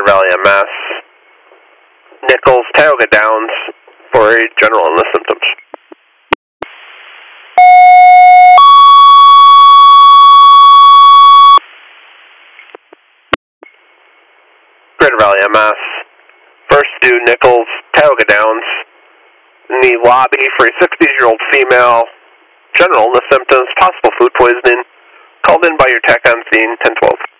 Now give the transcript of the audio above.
Greater Valley MS, Nichols, Tioga Downs for a general illness symptoms. Greater Valley MS, first due Nichols, Tioga Downs, in the lobby for a 60-year-old female, general illness symptoms, possible food poisoning, called in by your tech on scene, 1012.